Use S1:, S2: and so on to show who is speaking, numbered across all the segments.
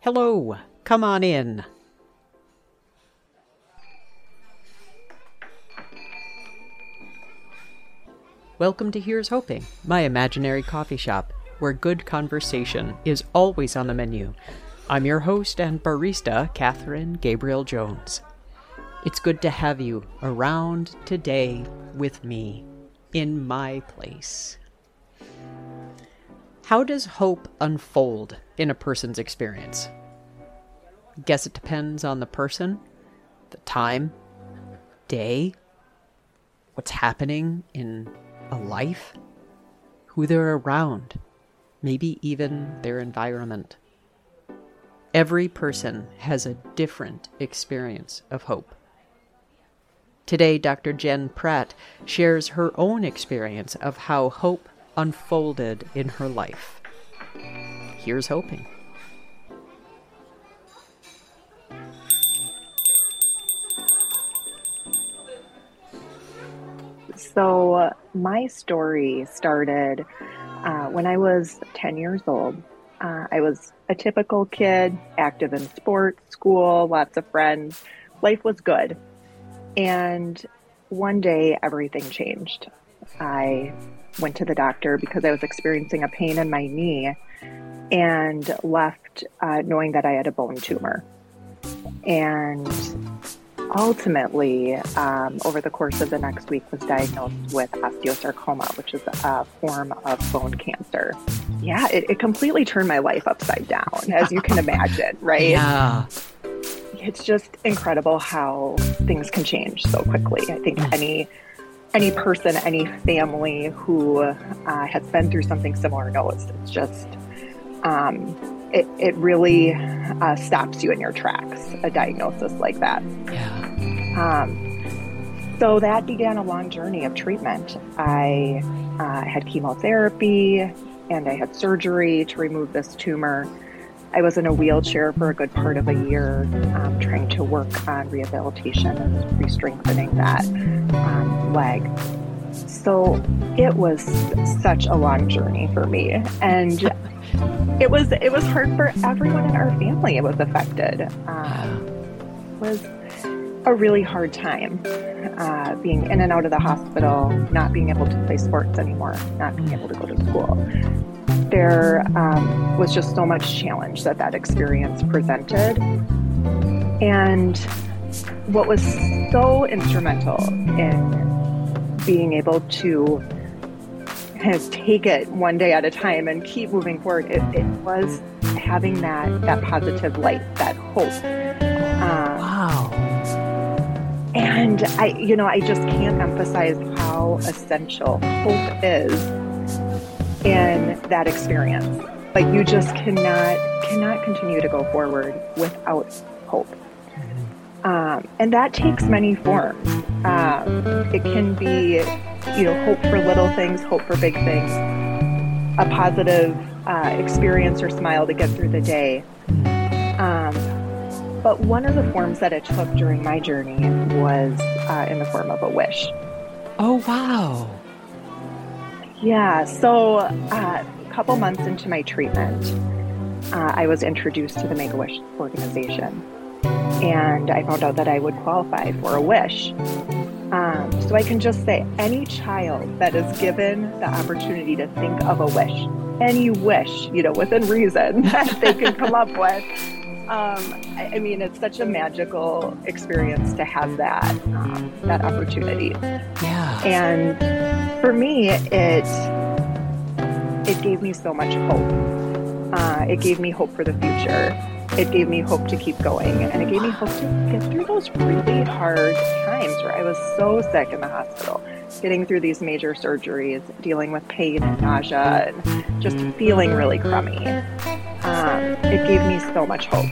S1: Hello, come on in. Welcome to Here's Hoping, my imaginary coffee shop, where good conversation is always on the menu. I'm your host and barista, Catherine Gabriel Jones. It's good to have you around today with me, in my place. How does hope unfold in a person's experience? Guess it depends on the person, the time, day, what's happening in a life, who they're around, maybe even their environment. Every person has a different experience of hope. Today, Dr. Jen Pratt shares her own experience of how hope unfolded in her life. Here's hoping.
S2: So my story started when I was 10 years old. I was a typical kid, active in sports, school, lots of friends. Life was good. And one day, everything changed. I went to the doctor because I was experiencing a pain in my knee and left knowing that I had a bone tumor. And ultimately, over the course of the next week, was diagnosed with osteosarcoma, which is a form of bone cancer. Yeah, it completely turned my life upside down, as you can imagine, right?
S1: Yeah.
S2: It's just incredible how things can change so quickly. I think any person, any family who has been through something similar knows it's just, it really stops you in your tracks, a diagnosis like that.
S1: Yeah.
S2: So that began a long journey of treatment. I had chemotherapy and I had surgery to remove this tumor. I was in a wheelchair for a good part of a year, trying to work on rehabilitation and re-strengthening that leg. So it was such a long journey for me, and it was hard for everyone in our family. It was affected. It was a really hard time, being in and out of the hospital, not being able to play sports anymore, not being able to go to school. There was just so much challenge that experience presented. And what was so instrumental in being able to kind of take it one day at a time and keep moving forward, it was having that positive light, that hope.
S1: Wow.
S2: And I just can't emphasize how essential hope is in that experience. Like, you just cannot continue to go forward without hope. And that takes many forms. It can be, hope for little things, hope for big things, a positive experience or smile to get through the day. But one of the forms that it took during my journey was in the form of a wish.
S1: Oh, wow.
S2: Yeah, so a couple months into my treatment, I was introduced to the Make-A-Wish organization, and I found out that I would qualify for a wish. So I can just say, any child that is given the opportunity to think of a wish, any wish, within reason, that they can come up with, I mean, it's such a magical experience to have that opportunity.
S1: Yeah.
S2: And for me, it gave me so much hope. It gave me hope for the future. It gave me hope to keep going. And it gave me hope to get through those really hard times where I was so sick in the hospital, getting through these major surgeries, dealing with pain and nausea, and just feeling really crummy. It gave me so much hope.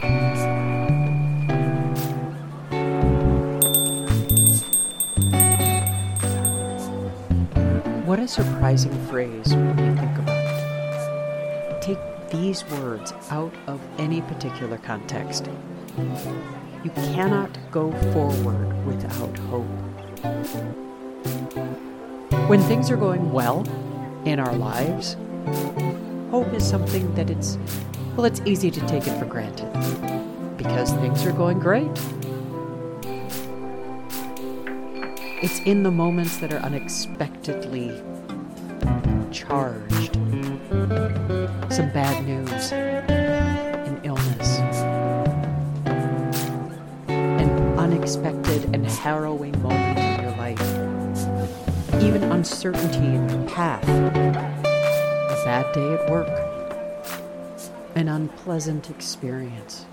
S1: What a surprising phrase when you think about it. Take these words out of any particular context. You cannot go forward without hope. When things are going well in our lives, hope is something that it's Well, it's easy to take it for granted because things are going great. It's in the moments that are unexpectedly charged. Some bad news, an illness, an unexpected and harrowing moment in your life, even uncertainty in your path, a bad day at work, an unpleasant experience.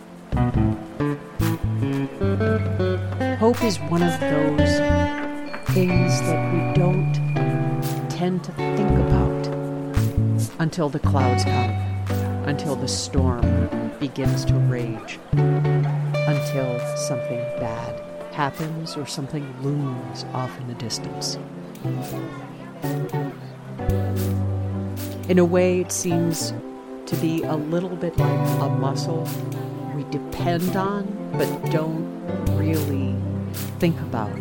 S1: Hope is one of those things that we don't tend to think about until the clouds come, until the storm begins to rage, until something bad happens or something looms off in the distance. In a way, it seems to be a little bit like a muscle we depend on but don't really think about.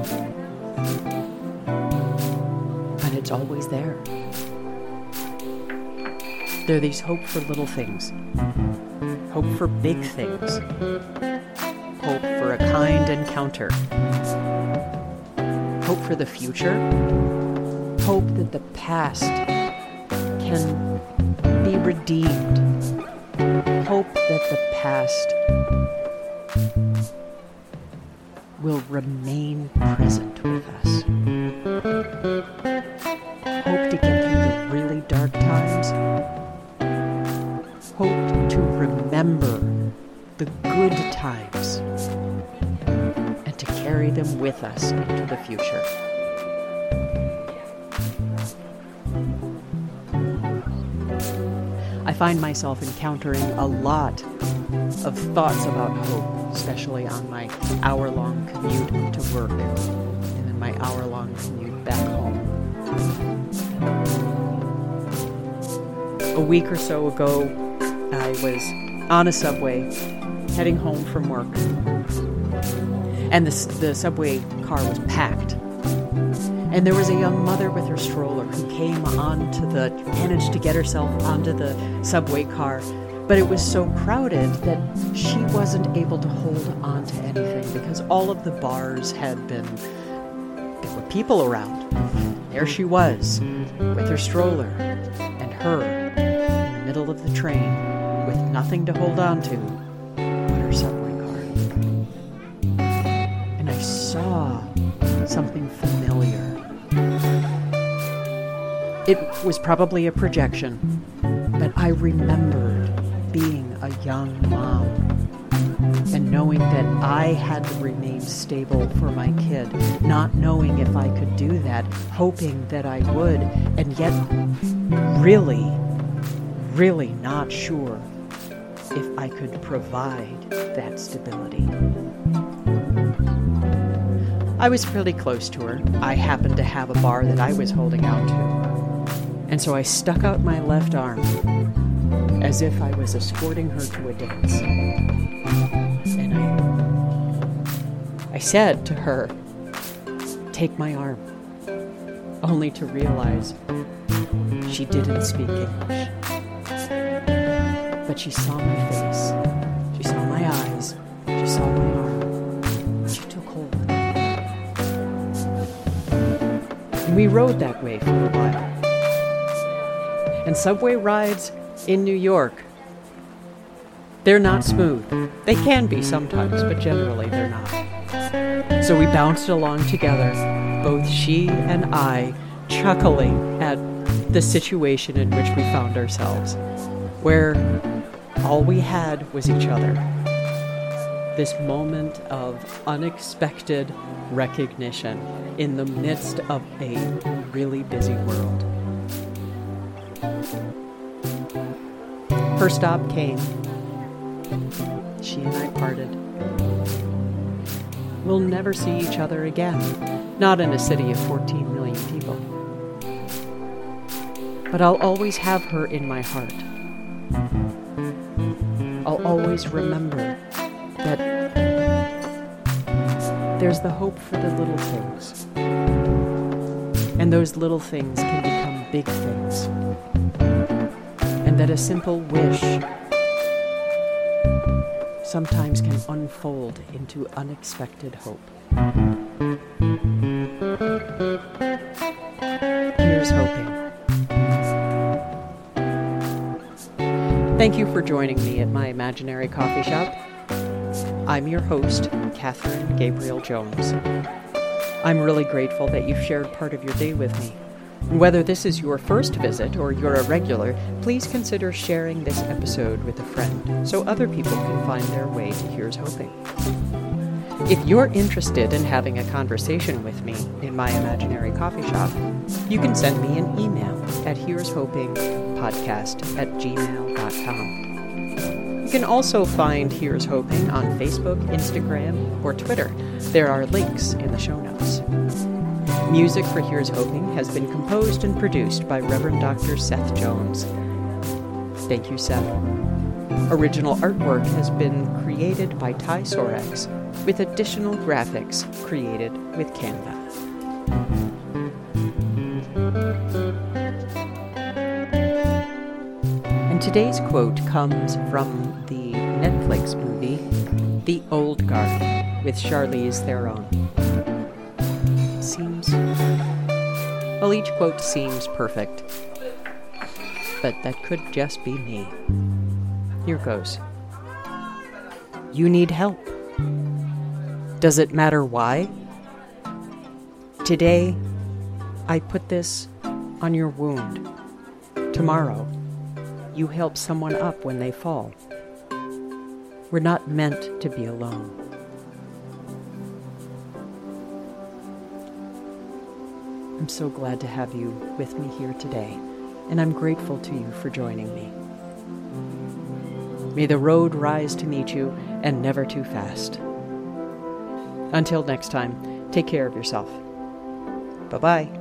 S1: But it's always there. There are these hope for little things, hope for big things, hope for a kind encounter, hope for the future, hope that the past can be redeemed, hope that the past will remain present with us, hope to get through the really dark times, hope to remember the good times and to carry them with us into the future. I find myself encountering a lot of thoughts about hope, especially on my hour-long commute to work and then my hour-long commute back home. A week or so ago, I was on a subway heading home from work, and the subway car was packed. And there was a young mother with her stroller who managed to get herself onto the subway car, but it was so crowded that she wasn't able to hold on to anything because all of the bars there were people around. There she was, with her stroller, and her in the middle of the train with nothing to hold on to but her subway car. And I saw something familiar. It was probably a projection, but I remembered being a young mom and knowing that I had to remain stable for my kid, not knowing if I could do that, hoping that I would, and yet really, really not sure if I could provide that stability. I was pretty close to her. I happened to have a bar that I was holding out to. And so I stuck out my left arm as if I was escorting her to a dance. And I said to her, "Take my arm," only to realize she didn't speak English. But she saw my face, she saw my eyes, she saw my arm, she took hold. And we rode that way for a while. And subway rides in New York, they're not smooth. They can be sometimes, but generally they're not. So we bounced along together, both she and I, chuckling at the situation in which we found ourselves, where all we had was each other. This moment of unexpected recognition in the midst of a really busy world. Her stop came. She and I parted. We'll never see each other again, not in a city of 14 million people. But I'll always have her in my heart. I'll always remember that there's the hope for the little things. And those little things can become big things. And that a simple wish sometimes can unfold into unexpected hope. Here's hoping. Thank you for joining me at my imaginary coffee shop. I'm your host, Catherine Gabriel Jones. I'm really grateful that you've shared part of your day with me. Whether this is your first visit or you're a regular, please consider sharing this episode with a friend so other people can find their way to Here's Hoping. If you're interested in having a conversation with me in my imaginary coffee shop, you can send me an email at here'shopingpodcast@gmail.com. You can also find Here's Hoping on Facebook, Instagram, or Twitter. There are links in the show notes. Music for Here's Hoping has been composed and produced by Reverend Dr. Seth Jones. Thank you, Seth. Original artwork has been created by Ty Sorex, with additional graphics created with Canva. And today's quote comes from the Netflix movie, The Old Guard, with Charlize Theron. Each quote seems perfect, but that could just be me. Here goes. You need help. Does it matter why? Today, I put this on your wound. Tomorrow, you help someone up when they fall. We're not meant to be alone. I'm so glad to have you with me here today, and I'm grateful to you for joining me. May the road rise to meet you, and never too fast. Until next time, take care of yourself. Bye-bye.